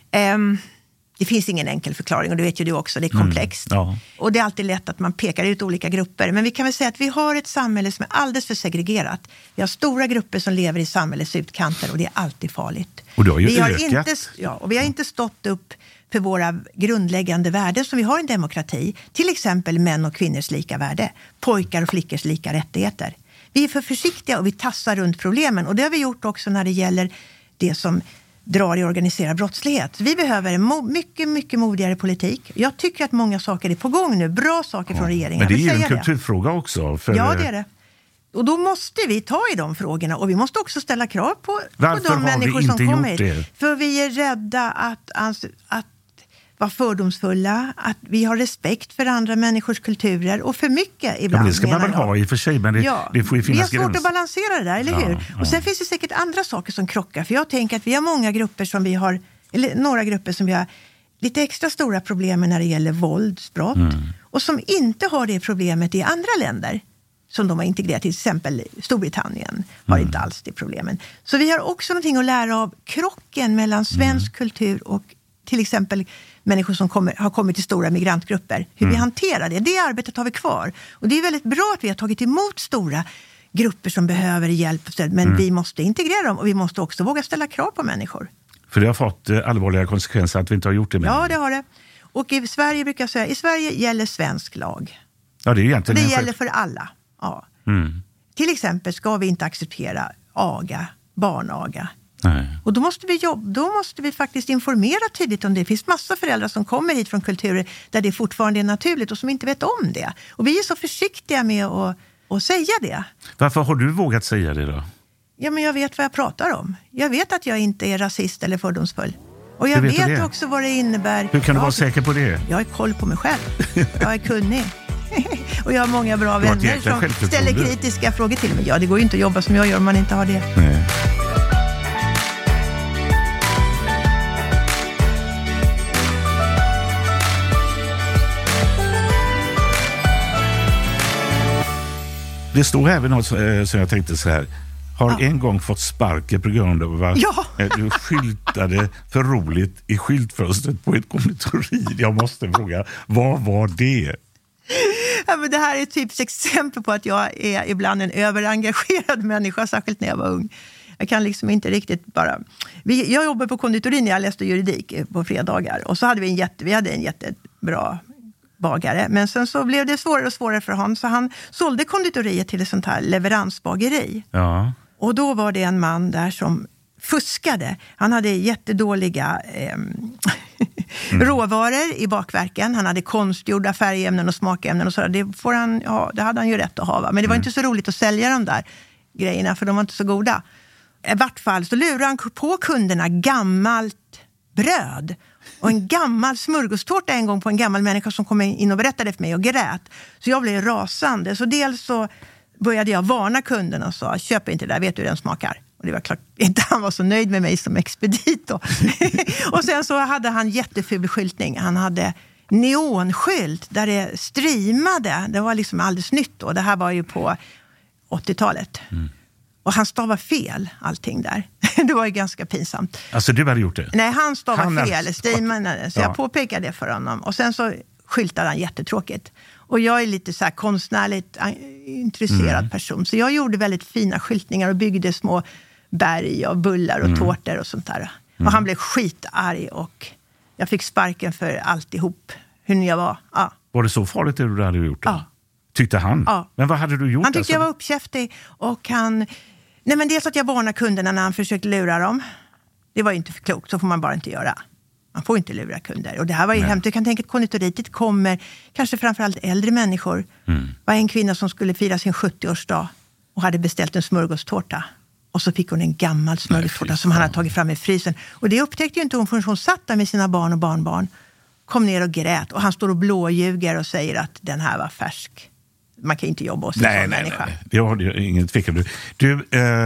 Det finns ingen enkel förklaring och det vet ju du också, det är komplext. Och det är alltid lätt att man pekar ut olika grupper. Men vi kan väl säga att vi har ett samhälle som är alldeles för segregerat. Vi har stora grupper som lever i samhällets utkanter och det är alltid farligt. Och det har ju ökat. Vi har inte stått upp för våra grundläggande värden som vi har i en demokrati. Till exempel män och kvinnors lika värde. Pojkar och flickors lika rättigheter. Vi är för försiktiga och vi tassar runt problemen. Och det har vi gjort också när det gäller det som drar i organiserad brottslighet. Vi behöver en mycket, mycket modigare politik. Jag tycker att många saker är på gång nu. Bra saker från regeringen. Men det är ju en kulturfråga också. Ja, det är det. Och då måste vi ta i de frågorna. Och vi måste också ställa krav på de människor som kommer hit. För vi är rädda att vara fördomsfulla, att vi har respekt för andra människors kulturer och för mycket ibland. Ja, det ska man väl ha i och för sig, men det får ju finnas vi har svårt att balansera det där, eller hur? Och sen finns det säkert andra saker som krockar, för jag tänker att vi har många grupper som vi har, eller några grupper som vi har lite extra stora problem när det gäller våldsbrott och som inte har det problemet i andra länder som de har integrerat, till exempel Storbritannien har inte alls det problemen. Så vi har också någonting att lära av krocken mellan svensk kultur och till exempel människor som har kommit till stora migrantgrupper. Hur vi hanterar det. Det arbetet har vi kvar. Och det är väldigt bra att vi har tagit emot stora grupper som behöver hjälp och stöd. Men vi måste integrera dem och vi måste också våga ställa krav på människor. För det har fått allvarliga konsekvenser att vi inte har gjort det. Ja, det har det. Och i Sverige brukar jag säga, i Sverige gäller svensk lag. Ja, det är egentligen det gäller för alla. Ja. Till exempel ska vi inte acceptera barnaga. Nej. Och då måste vi faktiskt informera tydligt om det. Det finns massa föräldrar som kommer hit från kulturer där det fortfarande är naturligt och som inte vet om det. Och vi är så försiktiga med att säga det. Varför har du vågat säga det då? Ja, men jag vet vad jag pratar om. Jag vet att jag inte är rasist eller fördomsfull. Och jag vet också vad det innebär. Hur kan du vara säker på det? Jag har koll på mig själv. Jag är kunnig. Och jag har många bra vänner som ställer kritiska frågor till mig. Ja, det går ju inte att jobba som jag gör om man inte har det. Nej. Det stod även något som jag tänkte så här. Har en gång fått sparken på grund av att du skyltade för roligt i skyltfönstret på ett konditori. Jag måste fråga, vad var det? Ja, men det här är ett typiskt exempel på att jag är ibland en överengagerad människa, särskilt när jag var ung. Jag kan liksom inte riktigt bara... Jag jobbade på konditori när jag läste juridik på fredagar. Och så hade vi hade en jättebra bagare. Men sen så blev det svårare och svårare för honom. Så han sålde konditoriet till ett sånt här leveransbageri. Ja. Och då var det en man där som fuskade. Han hade jättedåliga råvaror i bakverken. Han hade konstgjorda färgämnen och smakämnen och sådär. Det hade han ju rätt att ha. Va? Men det var inte så roligt att sälja de där grejerna för de var inte så goda. I vart fall så lurade han på kunderna gammalt bröd. Och en gammal smörgåstårta en gång på en gammal människa som kom in och berättade för mig och grät. Så jag blev rasande. Så dels så började jag varna kunden och sa, köp inte det där, vet du hur den smakar? Och det var klart inte han var så nöjd med mig som expeditor. Och sen så hade han jätteful skyltning. Han hade neonskylt där det streamade. Det var liksom alldeles nytt då. Det här var ju på 80-talet. Och han stavar fel allting där. Det var ju ganska pinsamt. Alltså du hade gjort det? Nej, han stavar fel. Så jag påpekade det för honom. Och sen så skyltade han jättetråkigt. Och jag är lite så här konstnärligt intresserad person. Så jag gjorde väldigt fina skyltningar och byggde små berg och bullar och tårtor och sånt där. Och han blev skitarg och jag fick sparken för alltihop. Hur jag var. Ja. Var det så farligt det du hade gjort det? Ja. Tyckte han? Ja. Men vad hade du gjort? Han tyckte jag var uppkäftig och han... Nej, men dels att jag varnade kunderna när han försökte lura dem. Det var ju inte för klokt, så får man bara inte göra. Man får inte lura kunder. Och det här var ju hemskt. Du kan tänka att konditoriet kommer kanske framförallt äldre människor. Var en kvinna som skulle fira sin 70-årsdag och hade beställt en smörgåstårta. Och så fick hon en gammal smörgåstårta som han hade tagit fram i frysen. Och det upptäckte ju inte hon förrän hon satt där med sina barn och barnbarn. Kom ner och grät. Och han står och blåljuger och säger att den här var färsk. Man kan inte jobba hos en sån människa. Nej. Jag har ingen tvekan. Du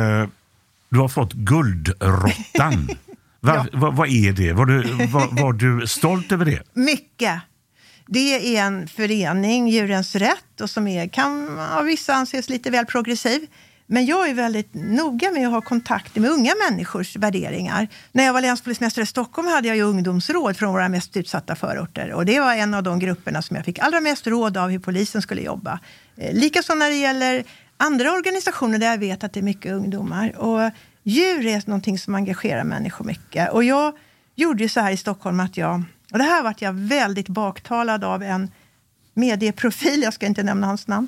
har fått Guldråttan. Vad är det? Var du stolt över det? Mycket. Det är en förening, Djurens Rätt, och som kan av vissa anses lite väl progressiv. Men jag är väldigt noga med att ha kontakter med unga människors värderingar. När jag var länspolismästare i Stockholm hade jag ju ungdomsråd från våra mest utsatta förorter. Och det var en av de grupperna som jag fick allra mest råd av hur polisen skulle jobba. Likaså när det gäller andra organisationer där jag vet att det är mycket ungdomar. Och djur är någonting som engagerar människor mycket. Och jag gjorde ju så här i Stockholm att och det här vart jag väldigt baktalad av en medieprofil, jag ska inte nämna hans namn.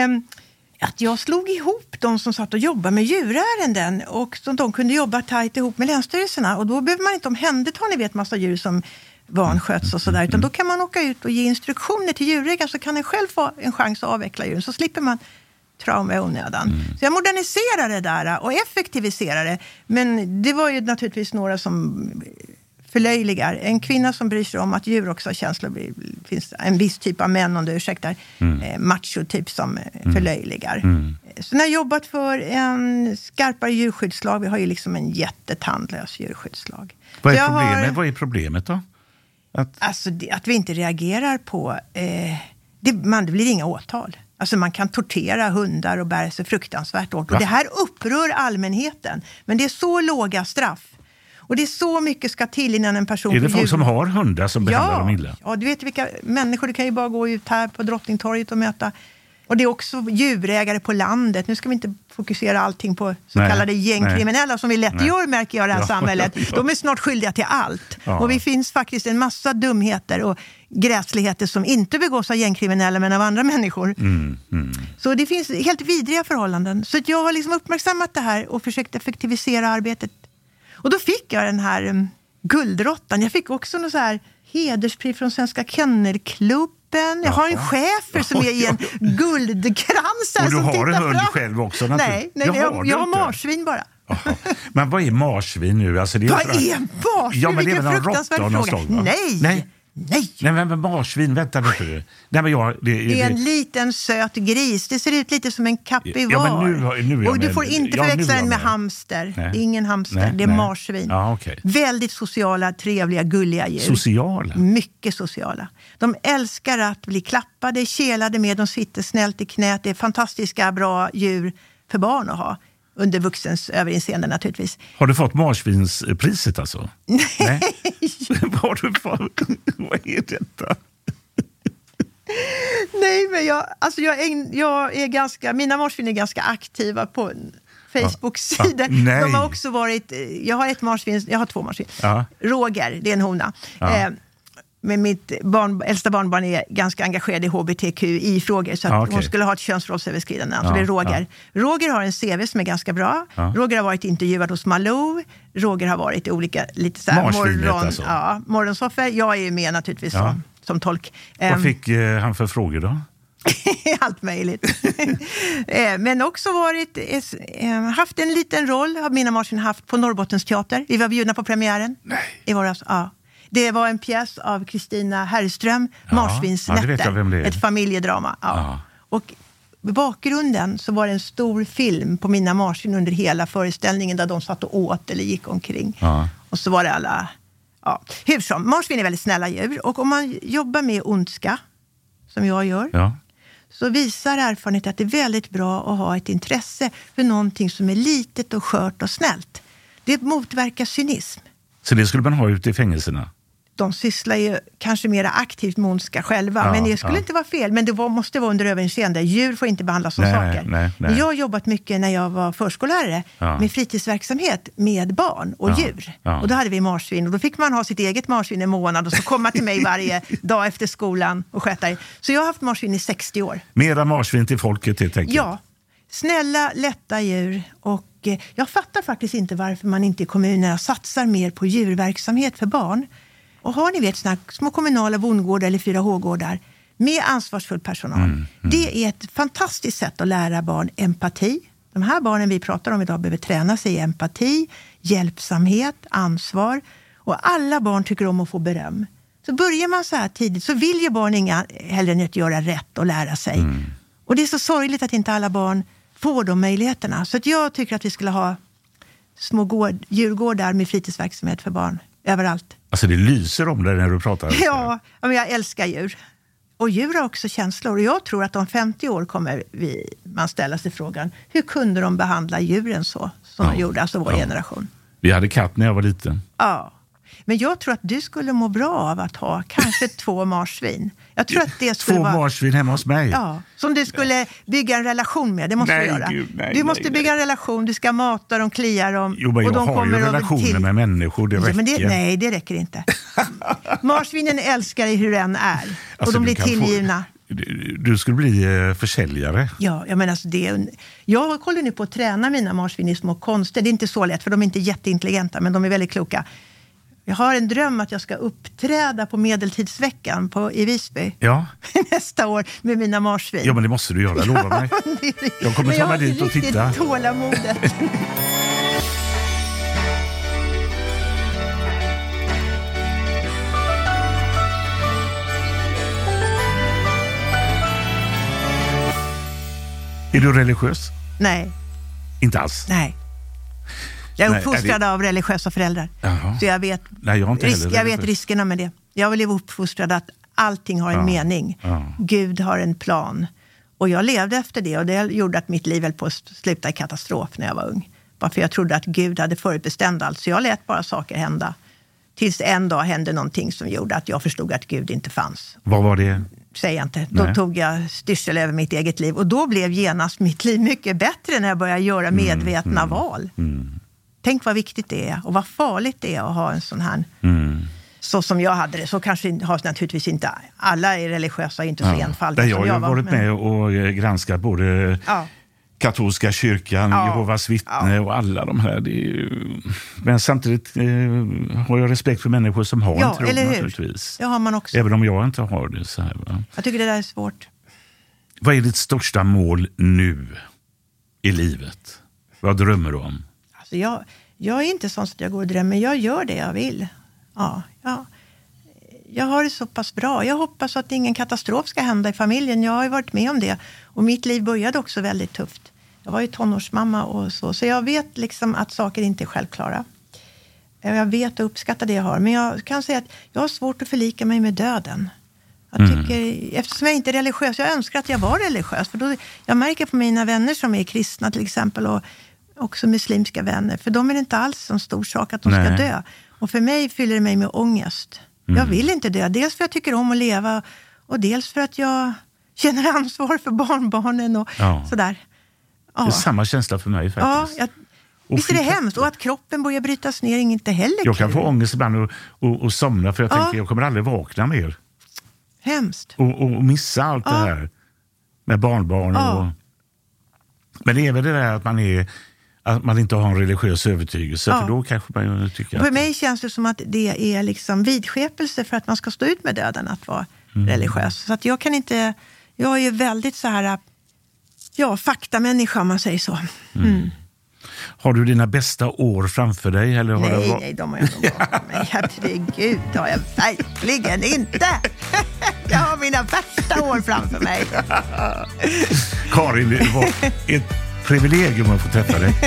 Att jag slog ihop de som satt och jobbade med djurärenden och som de kunde jobba tajt ihop med länsstyrelserna. Och då behöver man inte omhänderta, ni vet, massa djur som vansköts och sådär. Utan då kan man åka ut och ge instruktioner till djurägaren så kan en själv få en chans att avveckla djuren. Så slipper man trauma i onödan. Så jag moderniserade det där och effektiviserade det. Men det var ju naturligtvis några som förlöjligar. En kvinna som bryr sig om att djur också har känslor. Finns en viss typ av män, om du ursäktar, macho-typ som förlöjligar. Så när jag jobbat för en skarpare djurskyddslag, vi har ju liksom en jättetandlös djurskyddslag. Vad är problemet då? Alltså att vi inte reagerar på... det blir inga åtal. Alltså man kan tortera hundar och bära sig fruktansvärt åt. Och det här upprör allmänheten. Men det är så låga straff. Och det är så mycket ska till innan en person... Är det folk som har hundar som behandlar dem illa? Ja, du vet vilka människor, du kan ju bara gå ut här på Drottningtorget och möta. Och det är också djurägare på landet. Nu ska vi inte fokusera allting på så kallade gängkriminella som vi lätt gör, märker jag, i det här samhället. De är snart skyldiga till allt. Ja. Och det finns faktiskt en massa dumheter och gräsligheter som inte begås av gängkriminella men av andra människor. Så det finns helt vidriga förhållanden. Så jag har liksom uppmärksammat det här och försökt effektivisera arbetet. Och då fick jag den här Guldråttan. Jag fick också någon så här hederspris från Svenska Kennelklubben. Jag har en chefer som är i en guldkrans. Och du har en hund själv också? Nej, jag har marsvin bara. Men vad är marsvin nu? Alltså, vad är marsvin? Ja, men det är väl en råtta någonstans? Nej. Nej, men marsvin, vänta lite. Nej, men det är en liten söt gris. Det ser ut lite som en kapivar. Ja, men nu och du får inte förväxla den med hamster. Nej. Det är ingen hamster, det är marsvin. Ja, okay. Väldigt sociala, trevliga, gulliga djur. Sociala? Mycket sociala. De älskar att bli klappade, kelade med. De sitter snällt i knät. Det är fantastiska, bra djur för barn att ha. Under vuxens överinseende naturligtvis. Har du fått marsvinspriset alltså? Nej. Vad har du fått? Vad är detta? Nej, men jag är ganska... Mina marsvin är ganska aktiva på Facebook-sidan. De har också varit... Jag har två marsvin. Roger, det är en hona. Men mitt äldsta barnbarn är ganska engagerad i HBTQI-frågor så att hon skulle ha ett könsrollsöverskridande. Så det är Roger. Roger har en CV som är ganska bra. Roger har varit intervjuad hos Malou. Roger har varit i olika lite så här morgonsoffer. Jag är med naturligtvis som tolk. Vad fick han för frågor då? Allt möjligt. Men också haft en liten roll har Mina Marsvin haft på Norrbottens teater. Vi var bjudna på premiären. Nej. I våras, Det var en pjäs av Kristina Herrström, Marsvinsnätter, ett familjedrama. Och i bakgrunden så var det en stor film på Mina Marsvin under hela föreställningen där de satt och åt eller gick omkring. Och så var det alla... Hur som, marsvin är väldigt snälla djur. Och om man jobbar med ondska, som jag gör, så visar erfarenhet att det är väldigt bra att ha ett intresse för någonting som är litet och skört och snällt. Det motverkar cynism. Så det skulle man ha ute i fängelserna? De sysslar ju kanske mer aktivt med ondska själva. Men det skulle inte vara fel. Men det måste vara under överinseende. Djur får inte behandlas som saker. Nej. Jag har jobbat mycket när jag var förskollärare med fritidsverksamhet med barn och djur. Och då hade vi marsvin. Och då fick man ha sitt eget marsvin en månad och så komma till mig varje dag efter skolan och sköta det. Så jag har haft marsvin i 60 år. Mera marsvin till folket helt enkelt. Ja, snälla, lätta djur. Och jag fattar faktiskt inte varför man inte i kommunerna satsar mer på djurverksamhet för barn. Och har ni såna små kommunala bondgårdar eller 4H-gårdar med ansvarsfull personal. Det är ett fantastiskt sätt att lära barn empati. De här barnen vi pratar om idag behöver träna sig i empati, hjälpsamhet, ansvar. Och alla barn tycker om att få beröm. Så börjar man så här tidigt så vill ju barn inga hellre än att göra rätt och lära sig. Och det är så sorgligt att inte alla barn får de möjligheterna. Så att jag tycker att vi skulle ha små djurgårdar med fritidsverksamhet för barn överallt. Alltså det lyser om det när du pratar. Ja, men jag älskar djur. Och djur har också känslor. Och jag tror att om 50 år kommer man ställa sig frågan, hur kunde de behandla djuren så som de gjorde, alltså vår generation? Vi hade katt när jag var liten. Ja, men jag tror att du skulle må bra av att ha kanske 2 marsvin. Jag tror att det skulle 2 marsvin hemma hos mig? Ja, som du skulle bygga en relation med. Det måste du göra. Du måste bygga en relation, du ska mata dem, klia dem. Jo, men jag har ju relationer med människor, det räcker. Men nej, det räcker inte. Marsvinen älskar dig hur den är. Och alltså, de blir tillgivna. Du skulle bli försäljare. Ja, jag menar alltså jag håller nu på att träna mina marsvin i små konster. Det är inte så lätt för de är inte jätteintelligenta, men de är väldigt kloka. Jag har en dröm att jag ska uppträda på Medeltidsveckan i Visby nästa år med mina marsvin. Ja, men det måste du göra, lova mig. Jag kommer ta mig dit och titta. Jag har riktigt tålamodet. Är du religiös? Nej. Inte alls? Nej. Jag är uppfostrad av religiösa föräldrar. Så jag vet, jag vet riskerna med det. Jag blev uppfostrad att allting har en mening. Gud har en plan. Och jag levde efter det. Och det gjorde att mitt liv höll på att sluta i katastrof när jag var ung. Bara för jag trodde att Gud hade förutbestämt allt. Så jag lät bara saker hända. Tills en dag hände någonting som gjorde att jag förstod att Gud inte fanns. Vad var det? Säger jag inte. Då tog jag styrsel över mitt eget liv. Och då blev genast mitt liv mycket bättre när jag började göra medvetna val. Tänk vad viktigt det är och vad farligt det är att ha en sån här... Så som jag hade det, så kanske har naturligtvis inte alla är religiösa, inte så enfaldiga som jag var. Jag har varit med och granskat både katolska kyrkan, Jehovas vittne och alla de här. Det är ju... Men samtidigt har jag respekt för människor som har en tro naturligtvis. Det har man också. Även om jag inte har det så här. Va? Jag tycker det där är svårt. Vad är ditt största mål nu i livet? Vad drömmer du om? Alltså jag är inte sån att jag går och drömmer. Jag gör det jag vill. Jag har det så pass bra. Jag hoppas att ingen katastrof ska hända i familjen. Jag har ju varit med om det. Och mitt liv började också väldigt tufft. Jag var ju tonårsmamma och så. Så jag vet liksom att saker inte är självklara. Jag vet och uppskattar det jag har. Men jag kan säga att jag har svårt att förlika mig med döden. Eftersom jag inte är religiös. Jag önskar att jag var religiös. För då, jag märker på mina vänner som är kristna till exempel. Och också muslimska vänner. För de är det inte alls en stor sak att de ska dö. Och för mig fyller det mig med ångest. Jag vill inte dö. Dels för att jag tycker om att leva. Och dels för att jag känner ansvar för barnbarnen och sådär. Det är samma känsla för mig faktiskt. Visst är det hemskt? Och att kroppen börjar brytas ner är inte heller Jag kan få ångest ibland och somna för jag tänker jag kommer aldrig vakna mer. Hemskt. Och missa allt det här med barnbarn. Men det är väl det där att man inte har en religiös övertygelse, för då kanske man tycker För mig känns det som att det är liksom vidskepelse för att man ska stå ut med döden att vara religiös. Så att jag är ju väldigt så här, faktamänniska om man säger så. Har du dina bästa år framför dig? Eller har nej, de har jag nog bakom mig. Herregud, det har jag verkligen inte. Jag har mina värsta år framför mig. Karin, det var ett privilegium att få träffa dig.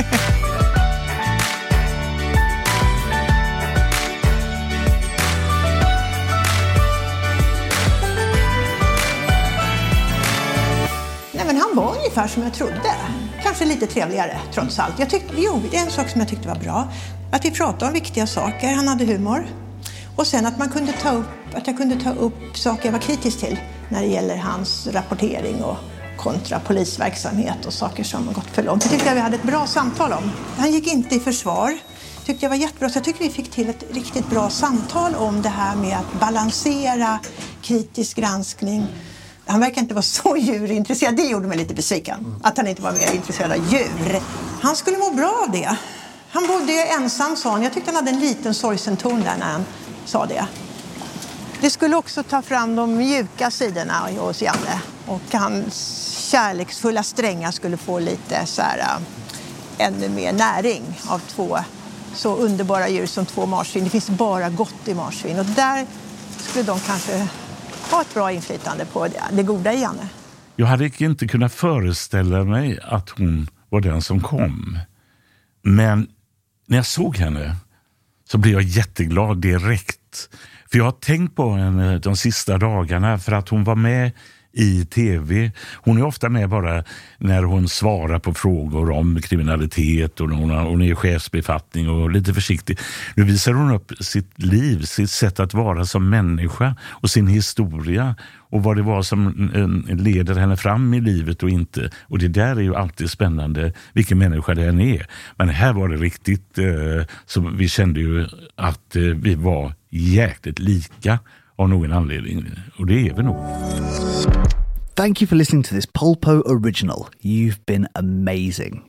Nej, men han var ungefär som jag trodde. Kanske lite trevligare, trots allt. Det är en sak som jag tyckte var bra. Att vi pratade om viktiga saker. Han hade humor. Och sen att jag kunde ta upp saker jag var kritisk till när det gäller hans rapportering och kontra polisverksamhet och saker som har gått för långt. Det tyckte jag vi hade ett bra samtal om. Han gick inte i försvar. Tyckte jag var jättebra. Så jag tycker vi fick till ett riktigt bra samtal om det här med att balansera kritisk granskning. Han verkar inte vara så djurintresserad. Det gjorde mig lite besviken. Att han inte var mer intresserad av djur. Han skulle må bra av det. Han bodde ensam, sa han. Jag tyckte han hade en liten sorgsen ton där när han sa det. Det skulle också ta fram de mjuka sidorna hos Janne. Och hans kärleksfulla strängar skulle få lite så här, ännu mer näring av två så underbara djur som 2 marsvin. Det finns bara gott i marsvin. Och där skulle de kanske ha ett bra inflytande på det goda i Janne. Jag hade inte kunnat föreställa mig att hon var den som kom. Men när jag såg henne så blev jag jätteglad direkt. För jag har tänkt på henne de sista dagarna för att hon var med i tv. Hon är ofta med bara när hon svarar på frågor om kriminalitet och hon är i chefsbefattning och lite försiktig. Nu visar hon upp sitt liv, sitt sätt att vara som människa och sin historia och vad det var som leder henne fram i livet och inte. Och det där är ju alltid spännande vilken människa det än är. Men här var det riktigt så vi kände ju att vi var jäkligt lika av någon anledning. Och det är vi nog. Thank you for listening to this Polpo original. You've been amazing.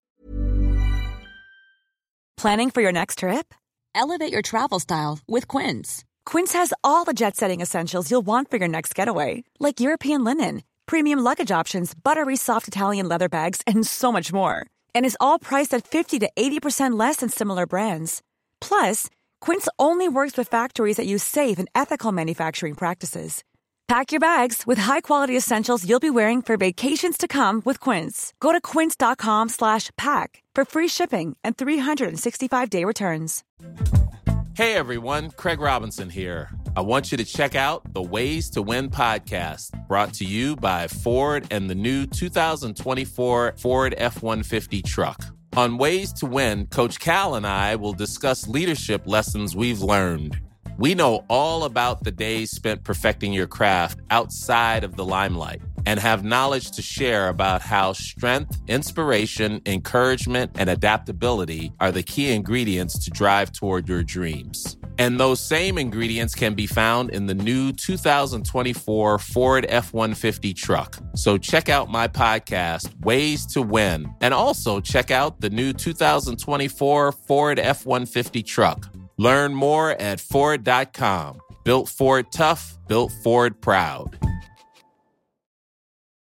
Planning for your next trip? Elevate your travel style with Quince. Quince has all the jet-setting essentials you'll want for your next getaway, like European linen, premium luggage options, buttery soft Italian leather bags, and so much more. And is all priced at 50 to 80% less than similar brands. Plus, Quince only works with factories that use safe and ethical manufacturing practices. Pack your bags with high-quality essentials you'll be wearing for vacations to come with Quince. Go to quince.com/pack for free shipping and 365-day returns. Hey everyone, Craig Robinson here. I want you to check out the Ways to Win podcast, brought to you by Ford and the new 2024 Ford F-150 truck. On Ways to Win, Coach Cal and I will discuss leadership lessons we've learned. We know all about the days spent perfecting your craft outside of the limelight and have knowledge to share about how strength, inspiration, encouragement, and adaptability are the key ingredients to drive toward your dreams. And those same ingredients can be found in the new 2024 Ford F-150 truck. So check out my podcast, Ways to Win, and also check out the new 2024 Ford F-150 truck. Learn more at Ford.com. Built Ford tough, built Ford proud.